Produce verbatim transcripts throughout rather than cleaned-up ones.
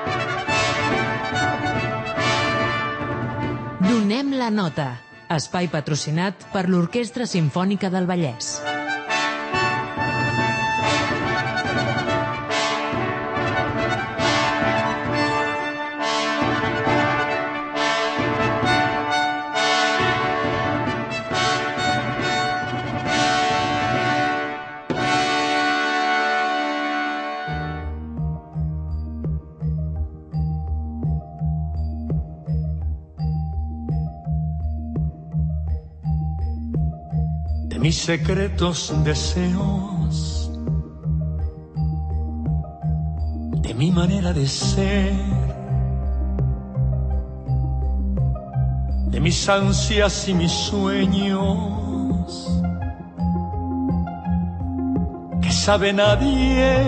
Donem la nota. Espai patrocinat per l'Orquestra Simfònica del Vallès. Mis secretos deseos, de mi manera de ser, de mis ansias y mis sueños, que sabe nadie.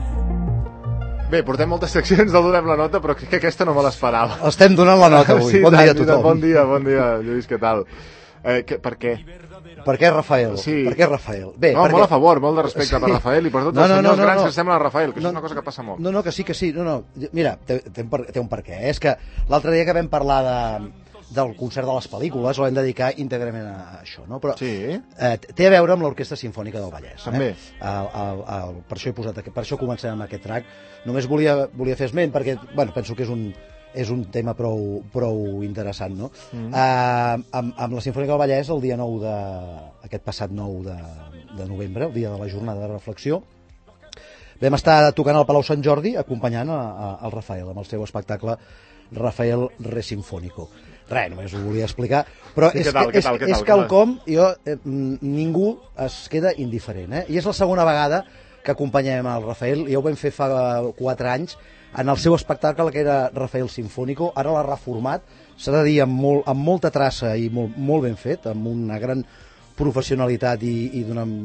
Bé, portem moltes seccions de Donem la nota, però crec que aquesta no me l'esperava. Estem donant la nota avui. Sí, bon tant, dia a tothom. Bon dia, bon dia, Lluís, què tal? Eh, que, per què? Per què Rafael? Sí. Per què Rafael? Bé, no, perquè... molt a favor, molt de respecte sí. per Rafael i per tots no, els no, senyors no, no, grans no. que semblen a Rafael, que no, això és una cosa que passa molt. No, no, que sí, que sí. No, no. Mira, té, té, un, per, té un per què. És que l'altre dia que vam parlar de, del concert de les pel·lícules l'hem dedicar íntegrament a això, no? Però sí. eh, té a veure amb l'Orquestra Simfònica del Vallès. També. Eh? El, el, el, per això he posat, per això comencem amb aquest track. Només volia, volia fer esment perquè, bueno, penso que és un és un tema prou, prou interessant, no? Mm. Uh, amb, amb la Simfònica del Vallès, el dia nou de... aquest passat nou de, de novembre, el dia de la jornada de reflexió, vam estar tocant al Palau Sant Jordi acompanyant a, a, el Rafael, amb el seu espectacle Rafael Re Sinfónico. Res, només ho volia explicar, però sí, és, tal, és, tal, és, és quelcom, jo, eh, ningú es queda indiferent, eh? I és la segona vegada que acompanyem el Rafael, ja ho vam fer fa quatre anys, en el seu espectacle que era Rafael Sinfónico, ara l'ha reformat, s'ha de dir amb, molt, amb molta traça i molt, molt ben fet, amb una gran professionalitat i, i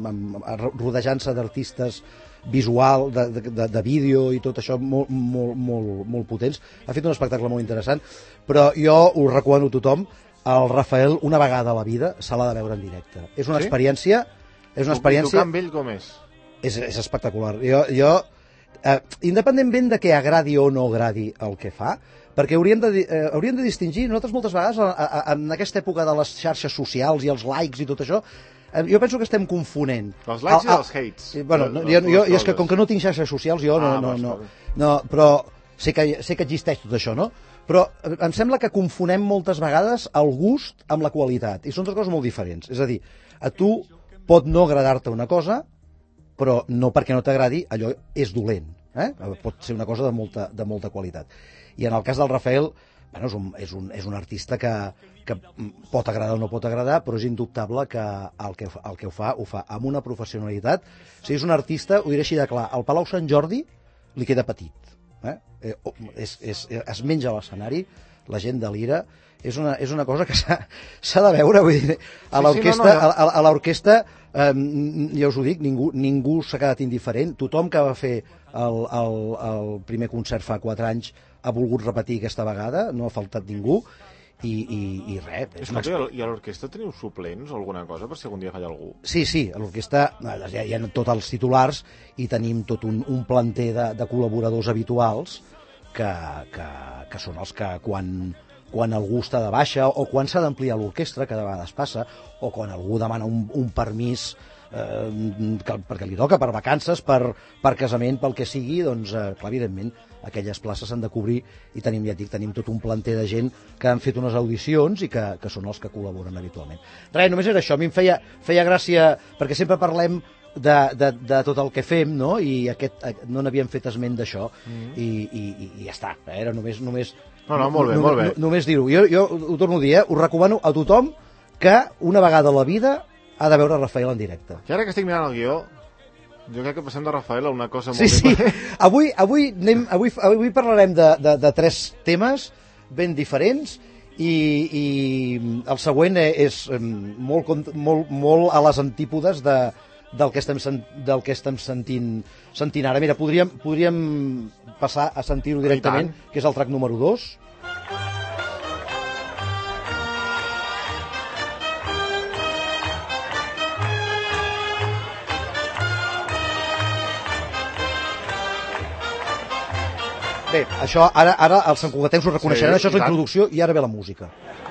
rodejant-se d'artistes visual, de, de, de vídeo i tot això molt, molt, molt, molt potents. Ha fet un espectacle molt interessant, però jo ho recomano a tothom, el Rafael una vegada a la vida se l'ha de veure en directe. És una sí? experiència... És una experiència... Tocar amb ell com és? És, és espectacular. Jo... jo Uh, independentment de que agradi o no agradi el que fa, perquè hauríem de, uh, hauríem de distingir, nosaltres moltes vegades a, a, a, en aquesta època de les xarxes socials i els likes i tot això, uh, jo penso que estem confonent els likes i els hates. Bueno, no, jo, jo, jo és que com que no tinc xarxes socials jo no, ah, no, no, no, però sé que, sé que existeix tot això, no? Però em sembla que confonem moltes vegades el gust amb la qualitat, i són dues coses molt diferents. És a dir, a tu pot no agradar-te una cosa, però no perquè no t'agradi, allò és dolent. Eh? Pot ser una cosa de molta, de molta qualitat. I en el cas del Rafael, bueno, és, un, és, un, és un artista que, que pot agradar o no pot agradar, però és indubtable que el que, el que ho fa, ho fa amb una professionalitat. O sigui, és un artista, ho diré així de clar, al Palau Sant Jordi li queda petit. Eh? Eh, és, és, es menja a l'escenari, la gent delira, és una, és una cosa que s'ha de veure, vull dir, a l'orquestra, sí, sí, no, no, ja... a, a l'orquestra eh, ja us ho dic, ningú, ningú s'ha quedat indiferent, tothom que va fer el, el, el primer concert fa quatre anys ha volgut repetir aquesta vegada, no ha faltat ningú, i, i, i res. És una... I a l'orquestra teniu suplents o alguna cosa per si algun dia falla algú? Sí, sí, a l'orquestra hi ha, hi ha tots els titulars i tenim tot un, un planter de, de col·laboradors habituals que, que, que són els que quan... quan algú està de baixa o quan s'ha d'ampliar l'orquestra, que de vegades passa, o quan algú demana un, un permís eh, que, perquè li toca per vacances, per, per casament, pel que sigui, doncs, eh, clar, evidentment, aquelles places s'han de cobrir i tenim, ja et dic, tenim tot un planter de gent que han fet unes audicions i que, que són els que col·laboren habitualment. Res, només era això, a mi em feia, feia gràcia, perquè sempre parlem de, de, de tot el que fem, no? I aquest, no n'havíem fet esment d'això, mm. i, i, i ja està, era només... només No, no, molt bé, no, molt bé. No, només dir-ho. Jo, jo ho torno a dir, eh? Ho recomano a tothom que una vegada a la vida ha de veure Rafael en directe. I ara que estic mirant el guió, jo crec que passem de Rafael a una cosa molt... Sí, sí. Avui, avui, anem, avui, avui parlarem de, de, de tres temes ben diferents i, i el següent és molt, molt, molt a les antípodes de, del que estem, del que estem sentint, sentint ara. Mira, podríem, podríem passar a sentir-ho directament, que és el track número dos. Bé, això, ara, ara els santcugatencs ho reconeixeran, Sí, això és la i tant. introducció i ara ve la música.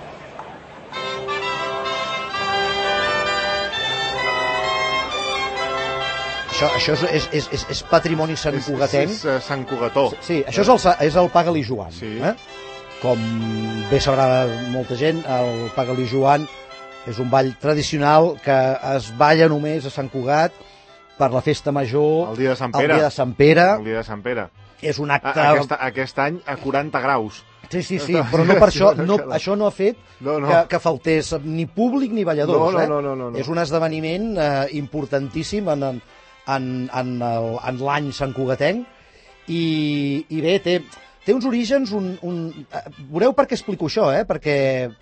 Això, això és, és, és, és, és patrimoni santcugatenc. És, és, és Sant Cugató. Sí, això és el, sa- és el Paga-li Joan. Sí. Eh? Com bé sabrà molta gent, el Paga-li Joan és un ball tradicional que es balla només a Sant Cugat per la festa major, El dia de Sant Pere. el dia de Sant Pere. El dia de Sant Pere. És un A, acte... aquest, aquest any a quaranta graus. Sí, sí, sí, però no per això, no, això no ha fet No, no. Que, que faltés ni públic ni balladors. No, no, eh? no, no, no, no. És un esdeveniment eh, importantíssim en, en, en, en, el- en l'any santcugatenc i, i bé, té, té uns orígens... Un, un... eh, Veureu per què explico això, eh? Perquè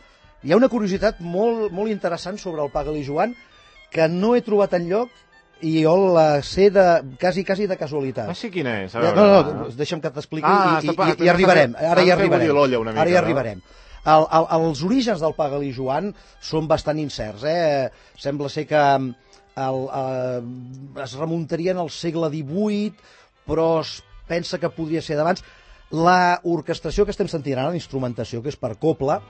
hi ha una curiositat molt, molt interessant sobre el Paga-li Joan que no he trobat enlloc i jo la sé de, quasi, quasi de casualitat. Ah, sí, quina és? A Ja, veure, no, va. no, deixa'm que t'expliqui Ah, i, i, està- i, i arribarem. Ara hi t'han fet arribarem. bullir l'olla una mica, Ara hi no? arribarem. El, el, els orígens del Paga-li Joan són bastant incerts. Eh? Sembla ser que el, eh, es remuntarien al segle divuit, però es pensa que podria ser d'abans. La orquestració que estem sentint ara, la instrumentació, que és per cobla,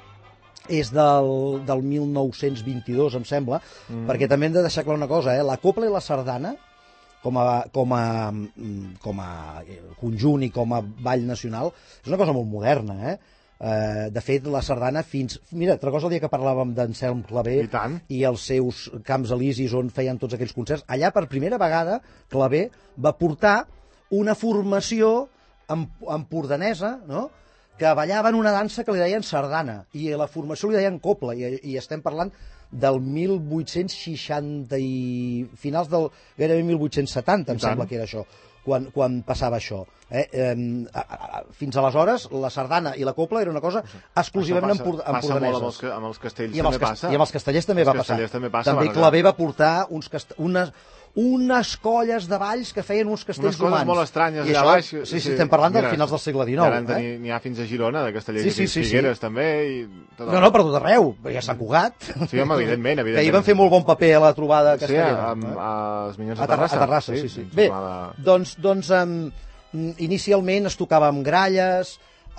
és del, del mil nou-cents vint-i-dos, em sembla, mm. perquè també hem de deixar clar una cosa, eh? La cobla i la sardana, com a, com, a, com a conjunt i com a ball nacional, és una cosa molt moderna, eh? Eh, de fet, la sardana fins... Mira, te'n recordes el dia que parlàvem d'Anselm Clavé I tant. i els seus camps elisis on feien tots aquells concerts? Allà, per primera vegada, Clavé va portar una formació emp empordanesa, no?, que ballaven una dansa que li deien sardana, i a la formació li deien copla, i, i estem parlant del mil vuit-cents seixanta i finals del gairebé mil vuit-cents setanta, em I tant. sembla que era això, quan, quan passava això. Eh? Eh, a, a, fins aleshores, la sardana i la copla era una cosa exclusivament Això passa, empor passa molt amb els, empordaneses. ca- amb els castells, I amb, els, també cas- passa. I amb els castellers també Els va passar. castellers també passa, també perquè- Clavé va portar uns cast unes, unes colles de balls que feien uns castells Unes coses humans. molt estranyes I allà això, baix. Sí, sí, estem parlant Mira, de finals del segle i dinou. ara en Eh? teni- n'hi ha fins a Girona, de castellers Sí, sí, i sí, sí. Figueres, també. I tot el- No, no, per tot arreu, perquè a Sant Cugat. Sí, home, evidentment, evidentment. Que hi van fer molt bon paper a la trobada Sí, castellera. amb, eh? als Minyons A, de Terra, Terrassa. a Terrassa, sí, sí. ens Bé, parlava- doncs, doncs um, inicialment es tocava amb gralles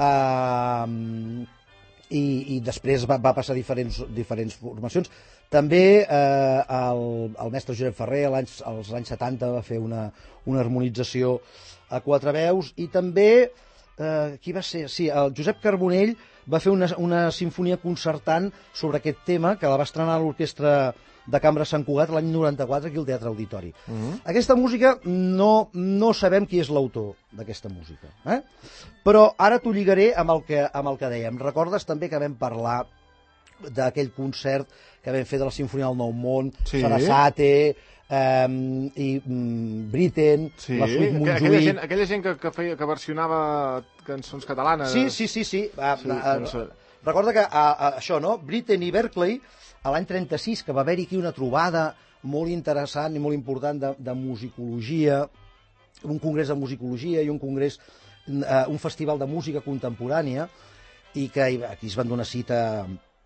um, i, i després va, va passar diferents, diferents formacions. També eh, el, el mestre Josep Ferrer als, als anys setanta va fer una, una harmonització a quatre veus i també, eh, qui va ser? Sí, el Josep Carbonell va fer una, una sinfonia concertant sobre aquest tema que la va estrenar a l'Orquestra de Cambra Sant Cugat l'any noranta-quatre aquí al Teatre Auditori. Uh -huh. Aquesta música no, no sabem qui és l'autor d'aquesta música, eh? Però ara t'ho lligaré amb el, que, amb el que dèiem. Recordes també que vam parlar d'aquell concert que vam fer de la Sinfonia del Nou Món, Sí. Sarasate, eh, i mm, Britten, Sí, la Suite aquella Montjuïc... gent, aquella gent que, que, feia, que versionava cançons catalanes. Sí, sí, sí, sí. Uh, Sí, uh, doncs, uh, recorda que uh, uh, això, no? Britten i Berkeley, a l'any trenta-sis, que va haver-hi aquí una trobada molt interessant i molt important de, de musicologia, un congrés de musicologia i un congrés, uh, un festival de música contemporània, i que aquí es van donar cita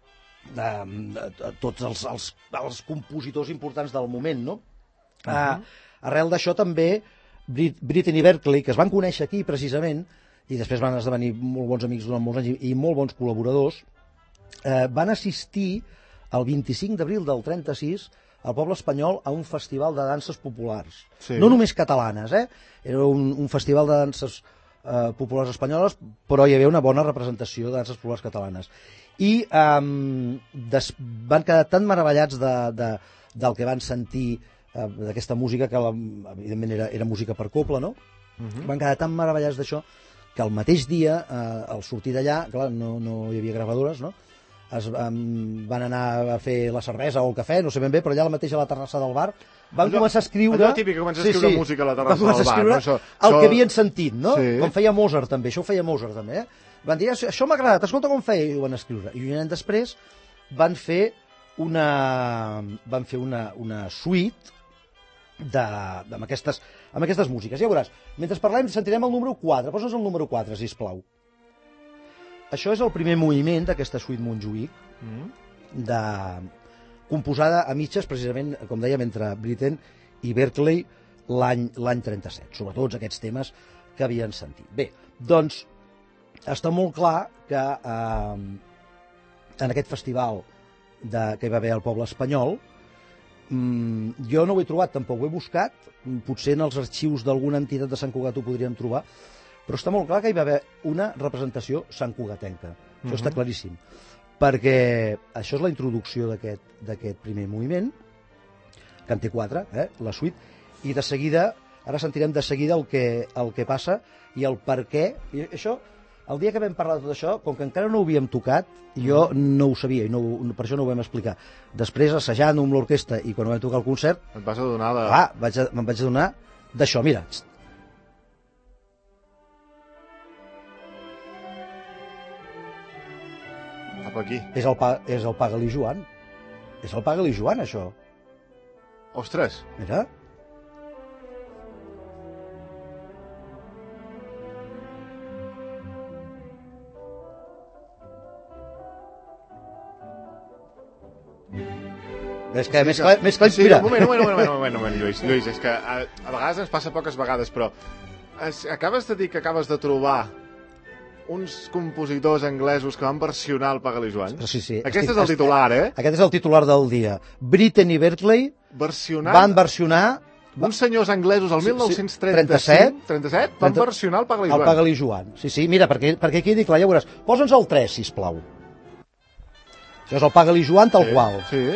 a, a tots els, els, els compositors importants del moment, no? Uh -huh. uh, arrel d'això també Brit Britten i Berkeley, que es van conèixer aquí precisament, i després van esdevenir molt bons amics durant molts anys i, i molt bons col·laboradors, eh, van assistir el vint-i-cinc d'abril del trenta-sis al poble espanyol a un festival de danses populars. Sí. No només catalanes, eh? Era un, un festival de danses eh, populars espanyoles, però hi havia una bona representació de danses populars catalanes. I eh, des, van quedar tan meravellats de, de, del que van sentir eh, d'aquesta música, que la, evidentment era, era música per cobla, no? Uh -huh. Van quedar tan meravellats d'això que el mateix dia, eh, al sortir d'allà, clar, no, no hi havia gravadores, no? Es, um, van anar a fer la cervesa o el cafè, no sé ben bé, però allà al mateix a la terrassa del bar van Allò- començar a escriure... allò típic que comença a escriure música a la terrassa van començar del bar, a escriure no? Això- el això- que havien sentit, no? Sí. Com feia Mozart també, això ho feia Mozart també, eh? Van dir, això, això m'ha agradat, escolta com feia, i ho van escriure. I un any després van fer una, van fer una, una suite de, de, amb, aquestes, amb aquestes músiques. Ja veuràs, mentre parlem sentirem el número quatre. Posa'ns el número quatre, sisplau. Això és el primer moviment d'aquesta suite Montjuïc, Mm. de, composada a mitges, precisament, com dèiem, entre Britten i Berkeley l'any l'any trenta-set, sobre tots aquests temes que havien sentit. Bé, doncs, està molt clar que eh, en aquest festival de, que hi va haver al poble espanyol, mm, jo no ho he trobat, tampoc ho he buscat, potser en els arxius d'alguna entitat de Sant Cugat ho podríem trobar, però està molt clar que hi va haver una representació santcugatenca. Això uh-huh. està claríssim. Perquè això és la introducció d'aquest primer moviment, que en té quatre, eh, la suite, i de seguida, ara sentirem de seguida el que, el que passa i el per què. I això, el dia que vam parlar de tot això, com que encara no ho havíem tocat, jo no ho sabia, i no, per això no ho vam explicar. Després, assajant amb l'orquestra i quan vam tocar el concert... Et vas adonar de... Ah, vaig a, me'n vaig adonar d'això, mira. Aquí. És el, pa, és el Paga-li Joan. És el Paga-li Joan, això. Ostres. Mira. És que més clar, més clar, sí, mira. Un moment, un moment, un moment, un moment, un moment, Lluís, Lluís, és que a, a vegades ens passa poques vegades, però es, acabes de dir que acabes de trobar uns compositors anglesos que van versionar el Paga-li Joan. Sí, sí. Aquest estic, és el titular, eh? Aquest és el titular del dia. Britten i Berkeley versionar... van versionar... Uns senyors anglesos al mil nou-cents trenta-set trenta-set van trenta, versionar el Paga-li Joan. El Paga-li Joan. Sí, sí, mira, perquè, perquè aquí dic clar, ja veuràs. Posa'ns el tres, sisplau. Això és el Paga-li Joan tal sí, qual. Sí,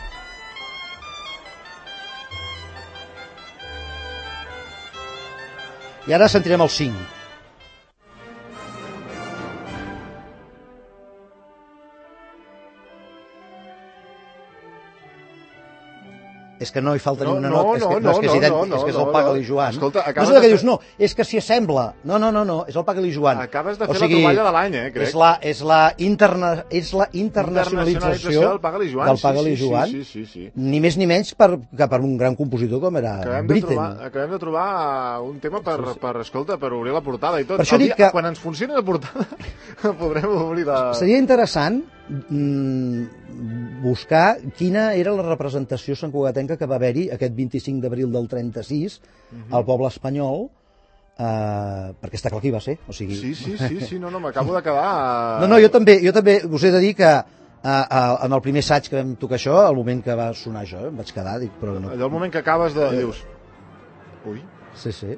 I ara sentirem el cinc. És que no hi falta no, ni una no, nota, és que, no, no, és, que és, idèntic, no, no, és, que és no, el Paga-li Joan. Escolta, no és el que de... dius, no, és que s'hi assembla. No, no, no, no, és el Paga-li Joan. Acabes de fer o sigui, la troballa de l'any, eh, crec. És la, és la, interna, és la internacionalització del Paga-li Joan. Del Paga-li sí, Joan. Sí, sí, sí, sí. Ni més ni menys per, que per un gran compositor com era acabem Britten. De trobar, acabem de trobar un tema per, sí, sí. per, escolta, per obrir la portada i tot. Per això dic dia, que... Quan ens funcioni la portada podrem obrir la... Seria interessant buscar quina era la representació santcugatenca que va haver-hi aquest vint-i-cinc d'abril del trenta-sis uh-huh. al poble espanyol, eh, perquè està clar que hi va ser. O sigui... Sí, sí, sí, sí, no, no, m'acabo de quedar... No, no, jo també, jo també us he de dir que eh, eh, en el primer assaig que vam tocar això, al moment que va sonar això, em vaig quedar, dic, però no... Allò el moment que acabes de... Eh... Dius... Ui... Sí, sí.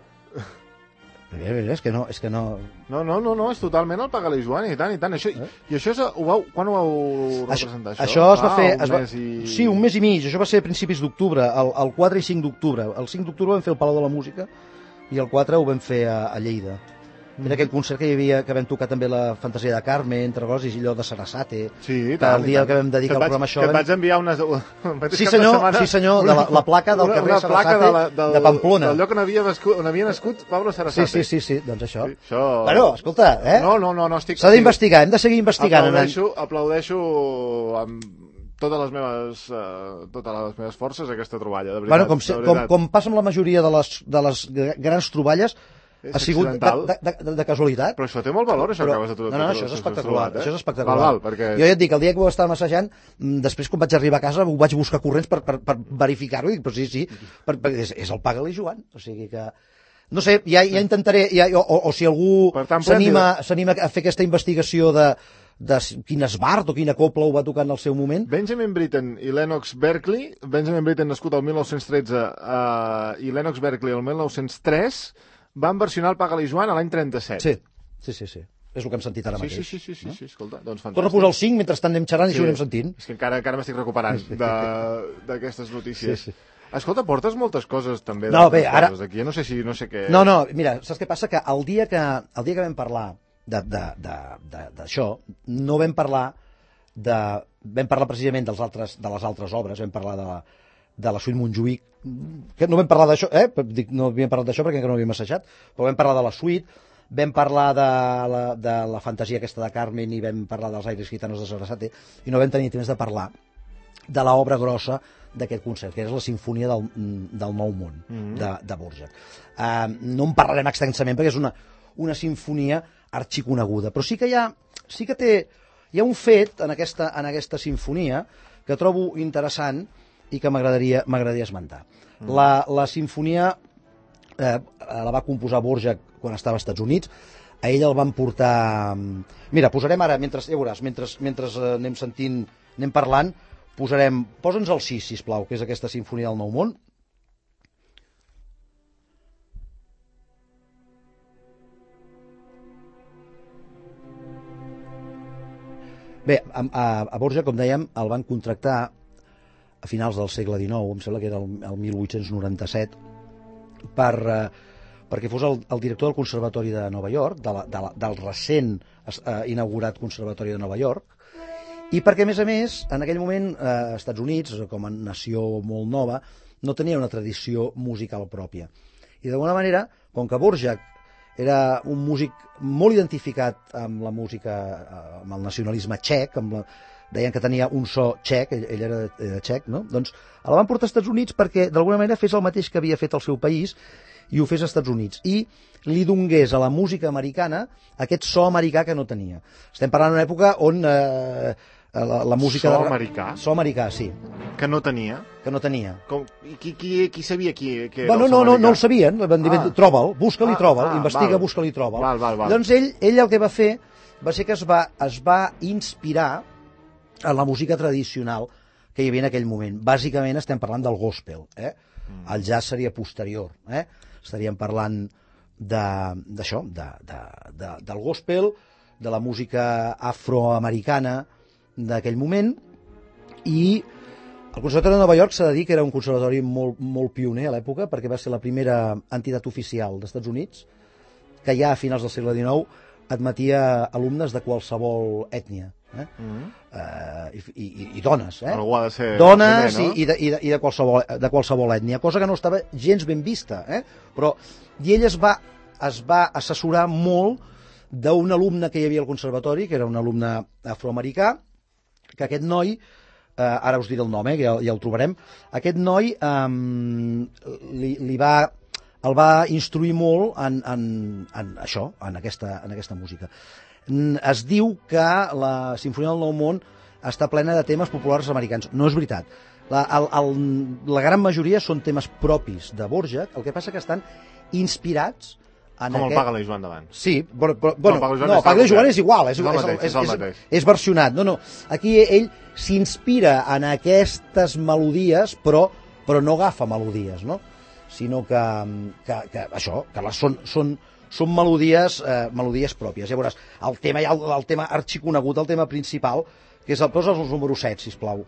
És que no, és que no... No, no, no, no, és totalment el Paga-li Joan, i tant, i tant. Això, eh? I això és... Ho vau, quan ho vau representar, això? Això es va ah, fer... Un es va, mes i... Sí, un mes i mig. Això va ser a principis d'octubre, el, el quatre i cinc d'octubre. El cinc d'octubre vam fer el Palau de la Música i el quatre ho vam fer a, a Lleida. Era aquell concert que hi havia, que vam tocar també la Fantasia de Carme, entre coses, i allò de Sarasate. Sí, i tant. El dia que vam dedicar al programa això... Que et vaig enviar unes... Sí senyor, setmana, sí senyor, de la, la placa del una, carrer una Sarasate de, la, del, de Pamplona. Del lloc on havia, nascut, on havia nascut Pablo Sarasate. Sí, sí, sí, sí, doncs això. Sí, això... Bueno, escolta, eh? No, no, no, no estic... S'ha d'investigar, hem de seguir investigant. Aplaudeixo, aplaudeixo amb totes les meves, uh, totes les meves forces aquesta troballa, de veritat. Bueno, com, se, com, com passa amb la majoria de les, de les grans troballes, és ha sigut de, de, de, de casualitat. Però això té molt valor, això però, que acabes de trobar. No, no, això és espectacular. Eh? Això és espectacular. Val, val, perquè... Jo ja et dic, el dia que ho estàvem assajant, després quan vaig arribar a casa ho vaig buscar corrents per, per, per verificar-ho, i dic, però sí, sí, per, per, és, és el Paga-li Joan. O sigui que... No sé, ja, ja intentaré, ja, o, o, o si algú s'anima a fer aquesta investigació de, de quin esbart o quina copla ho va tocar en el seu moment. Benjamin Britten i Lennox Berkeley, Benjamin Britten nascut el mil nou-cents tretze uh, i Lennox Berkeley el mil nou-cents tres, van versionar el Paga-li Joan a l'any trenta-set. Sí, sí, sí, sí. És el que hem sentit ara sí, mateix. Sí, sí, sí, sí, no? sí, escolta, doncs fantàstic. Torna a posar el cinc, mentrestant anem xerrant i sí. això ho anem sentint. És que encara, encara m'estic recuperant d'aquestes notícies. Sí, sí. Escolta, portes moltes coses també. No, bé, ara... Aquí. Jo no sé si no sé què... No, no, mira, saps què passa? Que el dia que, el dia que vam parlar d'això, no vam parlar de... Vam parlar precisament dels altres, de les altres obres, vam parlar de la, de la suite Montjuïc, que no vam parlar d'això, eh? Dic, no havíem parlat d'això perquè encara no havíem assajat, però vam parlar de la suite, vam parlar de la, de la fantasia aquesta de Carmen i vam parlar dels aires gitanos de Sarasate, i no vam tenir temps de parlar de l'obra grossa d'aquest concert, que és la Sinfonia del, del Nou Món, mm-hmm. de, de Dvořák. Uh, no en parlarem extensament perquè és una, una sinfonia arxiconeguda, però sí que hi ha, sí que té, hi ha un fet en aquesta, en aquesta sinfonia que trobo interessant i que m'agradaria m'agradaria esmentar. Mm. La, la sinfonia eh, la va composar Dvořák quan estava als Estats Units. a ell el van portar... Mira, posarem ara, mentre, ja veuràs, mentre, mentre anem sentint, anem parlant, posarem... Posa'ns el sis, sisplau, que és aquesta Simfonia del Nou Món. Bé, a, a, a Borja, com dèiem, el van contractar a finals del segle dinou, em sembla que era el, el mil vuit-cents noranta-set, per, eh, perquè fos el, el director del Conservatori de Nova York, de la, de la, del recent eh, inaugurat Conservatori de Nova York, i perquè, a més a més, en aquell moment, eh, Estats Units, com a nació molt nova, no tenia una tradició musical pròpia. I d'alguna manera, com que Borjak era un músic molt identificat amb la música, amb el nacionalisme txec, amb la, deien que tenia un so txec, ell, ell era, era txec, no? Doncs el van portar als Estats Units perquè d'alguna manera fes el mateix que havia fet al seu país i ho fes als Estats Units, i li dongués a la música americana aquest so americà que no tenia. Estem parlant d'una època on eh, la, la música... So de... americà? So americà, sí. Que no tenia? Que no tenia. Com, i qui, qui, qui sabia qui, qui era bueno, el so no, no, americà? no el sabien, van dir, ah. troba'l, busca-li, ah, troba'l, ah, investiga, val. busca-li, troba'l. Val, val, val. Doncs ell, ell el que va fer va ser que es va, es va inspirar en la música tradicional que hi havia en aquell moment. Bàsicament estem parlant del gospel, eh? Mm. El jazz seria posterior, eh? Estaríem parlant d'això, de, de, de, de, del gospel, de la música afroamericana d'aquell moment, i el Conservatori de Nova York s'ha de dir que era un conservatori molt, molt pioner a l'època, perquè va ser la primera entitat oficial dels Estats Units que ja a finals del segle dinou admetia alumnes de qualsevol ètnia, eh? Mm-hmm. uh, i, i, i dones, eh? Algú ha de ser dones primer, no? i, i, de, i, de, i de, qualsevol, de qualsevol ètnia, cosa que no estava gens ben vista, eh? Però i ell es va, es va assessorar molt d'un alumne que hi havia al conservatori, que era un alumne afroamericà, que aquest noi, eh, ara us diré el nom, eh, que ja, ja el trobarem, aquest noi eh, li, li va, el va instruir molt en, en, en això, en aquesta, en aquesta música. Es diu que la Simfonia del Nou Món està plena de temes populars americans. No és veritat. La, el, el, la gran majoria són temes propis de Borjak, el que passa que estan inspirats en com aquest... el Paga-la i Joan d'abans. Sí, però, però, bueno, no, no, Paga-la i Joan és igual, és, és, el és, mateix, és, és, el és, mateix. és versionat. No, no, aquí ell s'inspira en aquestes melodies, però, però no agafa melodies, no? Sinó que, que, que això, que les són, són, són melodies, eh, melodies pròpies. Ja veuràs, el tema, el, el tema arxiconegut, el tema principal, que és el, posa'ls els número set, sisplau.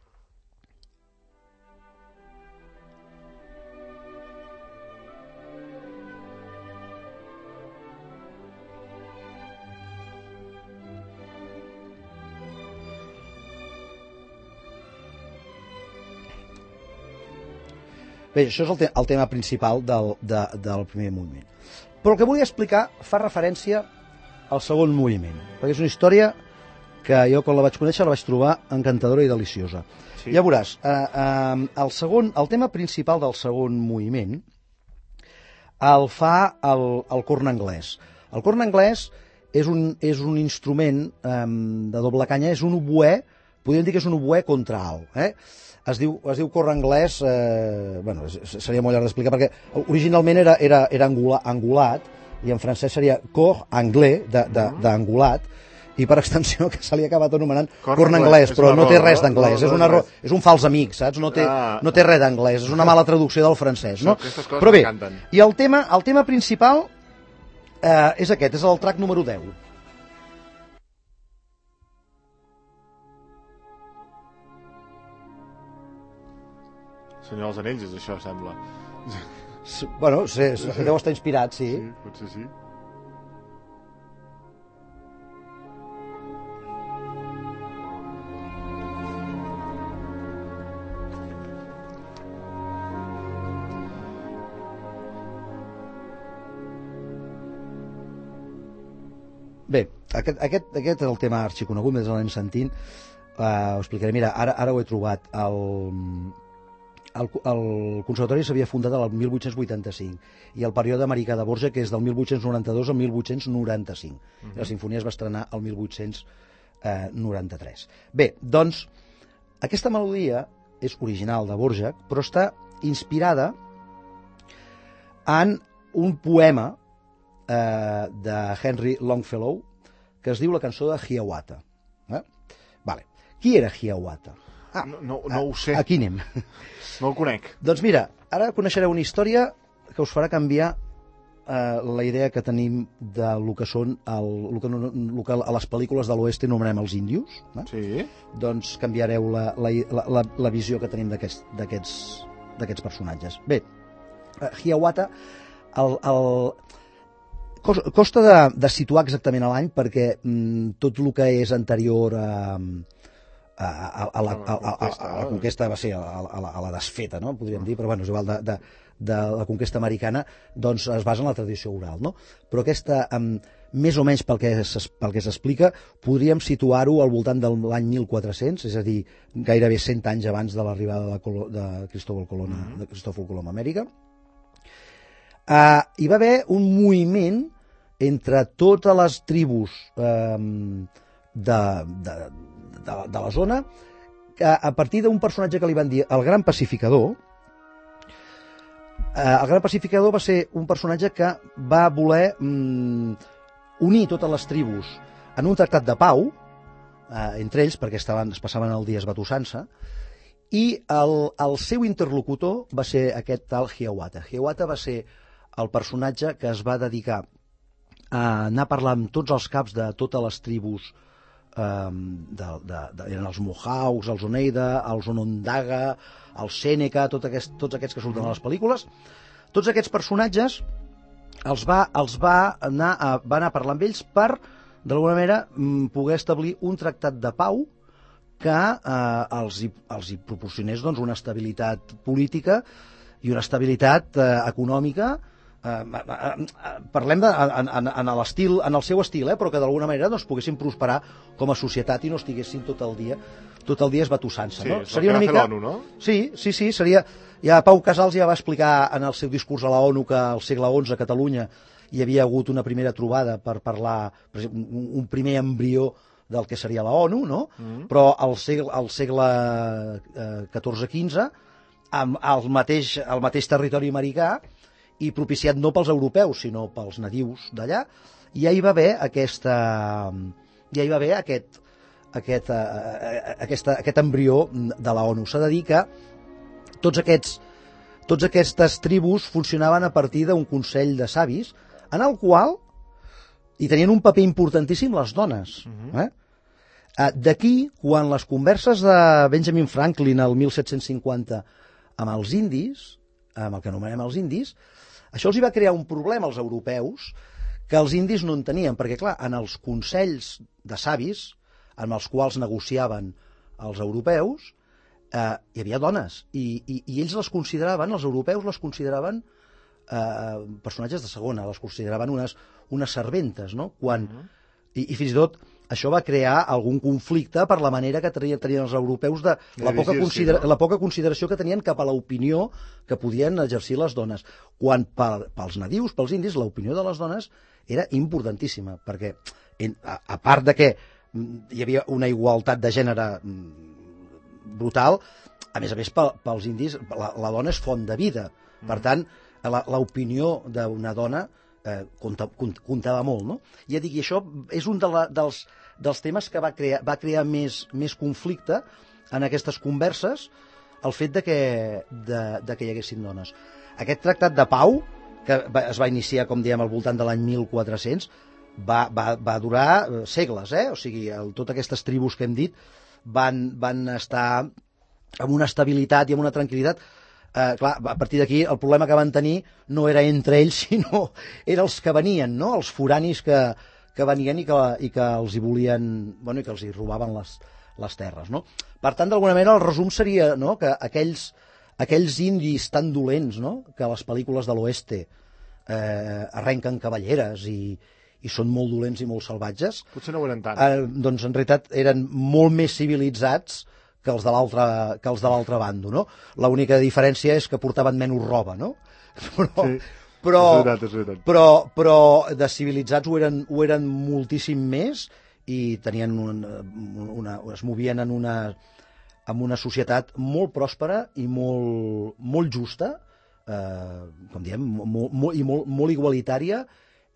Bé, això és el, te el tema principal del, de, del primer moviment. Però el que volia explicar fa referència al segon moviment, perquè és una història que jo quan la vaig conèixer la vaig trobar encantadora i deliciosa. Sí. Ja veuràs, eh, eh, el, segon, el tema principal del segon moviment el fa el, el corn anglès. El corn anglès és un, és un instrument eh, de doble canya, és un oboè, podríem dir que és un oboè contralt, eh? Es diu, es diu corn anglès, eh, bueno, seria molt llarg d'explicar, perquè originalment era, era, era angula, angulat, i en francès seria cor anglais, d'angulat, i per extensió que se li ha acabat anomenant corn, corn anglès, però no té res d'anglès, és, una, és un fals amic, saps? No té, ah. no té res d'anglès, és una mala traducció del francès, no? Però bé, i el tema, el tema principal eh, és aquest, és el track número deu. Senyor dels Anells és això, sembla. Bueno, sí, deu estar inspirat, sí. Sí, potser sí. Bé, aquest, aquest, aquest és el tema arxiconegut, més l'anem sentint. Uh, ho explicaré. Mira, ara, ara ho he trobat. El... El, el conservatori s'havia fundat el mil vuit-cents vuitanta-cinc i el període americà de Borja, que és del mil vuit-cents noranta-dos al mil vuit-cents noranta-cinc. Uh-huh. La sinfonia es va estrenar el mil vuit-cents noranta-tres. Bé, doncs, aquesta melodia és original de Borja, però està inspirada en un poema eh, de Henry Longfellow, que es diu la cançó de Hiawatha. Eh? Vale. Qui era Hiawatha? Ah, no, no, no ho sé. Aquí anem. No el conec. Doncs mira, ara coneixereu una història que us farà canviar eh, la idea que tenim de lo que són el, lo que, lo que a les pel·lícules de l'oest anomenem els índios. Eh? Sí. Doncs canviareu la, la, la, la visió que tenim d'aquests personatges. Bé, eh, Hiawatha, el, el, costa de, de situar exactament a l'any perquè mm, tot el que és anterior a, a, a, a, la, a, a, a, a la conquesta va ser a, a, la, a la desfeta, no? Podríem dir, però bueno, és igual de, de, de la conquesta americana, doncs es basa en la tradició oral, no? Però aquesta, um, més o menys pel que s'explica, podríem situar-ho al voltant de l'any mil quatre-cents, és a dir, gairebé cent anys abans de l'arribada de, de Cristóbal Colón, mm-hmm. de Cristóbal Colón a Amèrica. Uh, hi va haver un moviment entre totes les tribus eh, de, de, de, de la zona, que a partir d'un personatge que li van dir el Gran Pacificador. Eh, el Gran Pacificador va ser un personatge que va voler mm, unir totes les tribus en un tractat de pau, eh, entre ells, perquè estaven, es passaven el dia esbatussant-se, i el, el seu interlocutor va ser aquest tal Hiawatha. Hiawatha va ser el personatge que es va dedicar a anar a parlar amb tots els caps de totes les tribus, eh, de, de, de, eren els Mohawks, els Oneida, els Onondaga, els Seneca, tot aquest, tots aquests que surten a les pel·lícules. Tots aquests personatges els va, els va, anar a, va anar a parlar amb ells per, d'alguna manera, poder establir un tractat de pau que eh, els, hi, els hi proporcionés doncs, una estabilitat política i una estabilitat eh, econòmica. Uh, uh, uh, parlem de, en, en, en l'estil, en el seu estil, eh, però que d'alguna manera doncs, poguessin prosperar com a societat i no estiguessin tot el dia tot el dia esbatussant-se. Sí, no? Seria una mica... l'ONU, no? Sí, sí, sí, seria... Ja Pau Casals ja va explicar en el seu discurs a la ONU que al segle onze a Catalunya hi havia hagut una primera trobada per parlar, per exemple, un, un primer embrió del que seria la ONU, no? Mm. Però al segle, al segle eh, catorze quinze, al mateix, al mateix territori americà, i propiciat no pels europeus, sinó pels nadius d'allà, ja hi va haver aquesta, ja hi va haver aquest, aquest, uh, aquesta, aquest embrió de la ONU. S'ha de dir que tots aquests, tots aquestes tribus funcionaven a partir d'un consell de savis, en el qual hi tenien un paper importantíssim les dones. Uh-huh. eh? Uh, D'aquí, quan les converses de Benjamin Franklin el mil set-cents cinquanta amb els indis, amb el que anomenem els indis, això els hi va crear un problema als europeus que els indis no en tenien, perquè clar, en els consells de savis amb els quals negociaven els europeus eh, hi havia dones i, i, i ells les consideraven, els europeus les consideraven eh, personatges de segona, les consideraven unes, unes serventes, no? Quan, uh-huh. i, i fins i tot això va crear algun conflicte per la manera que tenien, tenien els europeus de la poca, considera, la poca consideració que tenien cap a l'opinió que podien exercir les dones. Quan per, pels nadius, pels indis, l'opinió de les dones era importantíssima, perquè en, a, a part de que hi havia una igualtat de gènere brutal, a més a més pels indis la, la dona és font de vida. Per tant, l'opinió d'una dona Eh, comptava molt, no? Ja dic, i això és un de la, dels, dels temes que va crear, va crear més, més conflicte en aquestes converses, el fet de que, de, de que hi haguessin dones. Aquest tractat de pau, que va, es va iniciar, com diem, al voltant de l'any mil quatre-cents, va, va, va durar segles, eh? O sigui, el, totes aquestes tribus que hem dit van, van estar amb una estabilitat i amb una tranquil·litat. Eh, clar, a partir d'aquí el problema que van tenir no era entre ells, sinó eren els que venien, no? Els foranis que, que venien i que, i que els hi volien, bueno, i que els hi robaven les, les terres, no? Per tant, d'alguna manera, el resum seria, no?, que aquells, aquells indis tan dolents, no?, que a les pel·lícules de l'oeste eh, arrenquen cavalleres i, i són molt dolents i molt salvatges, potser no ho eren tant. Eh, doncs en realitat eren molt més civilitzats que els de l'altre que els de l'altre bando, no? L'única diferència és que portaven menys roba, no? Però, sí, però, és veritat, és veritat. Però, però de civilitzats ho eren, ho eren moltíssim més i tenien una, una, es movien en una, en una societat molt pròspera i molt, molt justa, eh, com diem, molt, molt, i molt, molt igualitària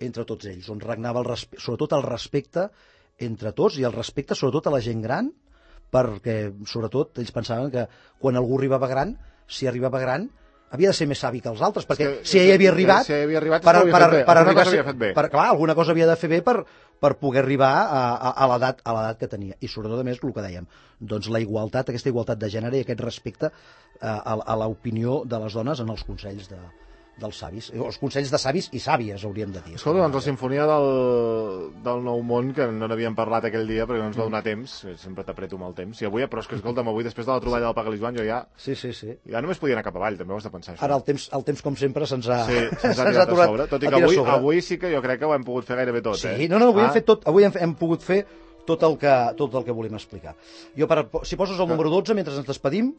entre tots ells, on regnava el respe... sobretot el respecte entre tots i el respecte sobretot a la gent gran, perquè sobretot ells pensaven que quan algú arribava gran, si arribava gran, havia de ser més savi que els altres, perquè que, si ell havia arribat, si havia arribat per, havia per, fet bé. per alguna arribar, cosa havia fet bé. Per, clar, alguna cosa havia de fer bé per, per poder arribar a, a, a l'edat a l'edat que tenia. I sobretot, a més, el que dèiem, doncs la igualtat, aquesta igualtat de gènere i aquest respecte a, a, a l'opinió de les dones en els consells de, dels savis, els consells de savis i sàvies, hauríem de dir. Escolta, doncs la sinfonia del, del Nou Món, que no n'havíem parlat aquell dia perquè no ens va donar temps, sempre t'apreto amb el temps, i avui, però és que escolta'm, avui després de la troballa del Pagal i Joan jo ja... Sí, sí, sí. Ja només podia anar cap avall, també ho has de pensar, això. Ara el temps, el temps com sempre, se'ns ha... Sí, se'ns ha tirat a sobre, tot i que avui, avui sí que jo crec que ho hem pogut fer gairebé tot, sí, eh? Sí, no, no, avui, ah. hem, fet tot, avui hem, hem pogut fer tot el que, tot el que volíem explicar. Jo, per, si poses el número dotze, mentre ens despedim,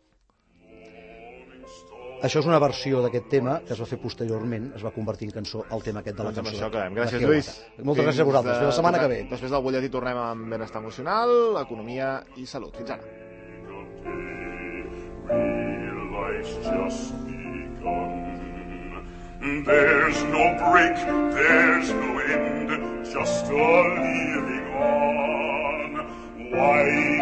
això és una versió d'aquest tema que es va fer posteriorment, es va convertir en cançó el tema aquest de la doncs cançó. Amb això acabem. Gràcies, Lluís. Moltes gràcies a vosaltres. Fins la setmana que ve. Després del butlletí tornem amb benestar emocional, economia i salut. Fins ara. Real life's just begun. There's no break, there's no end, just a living on. Why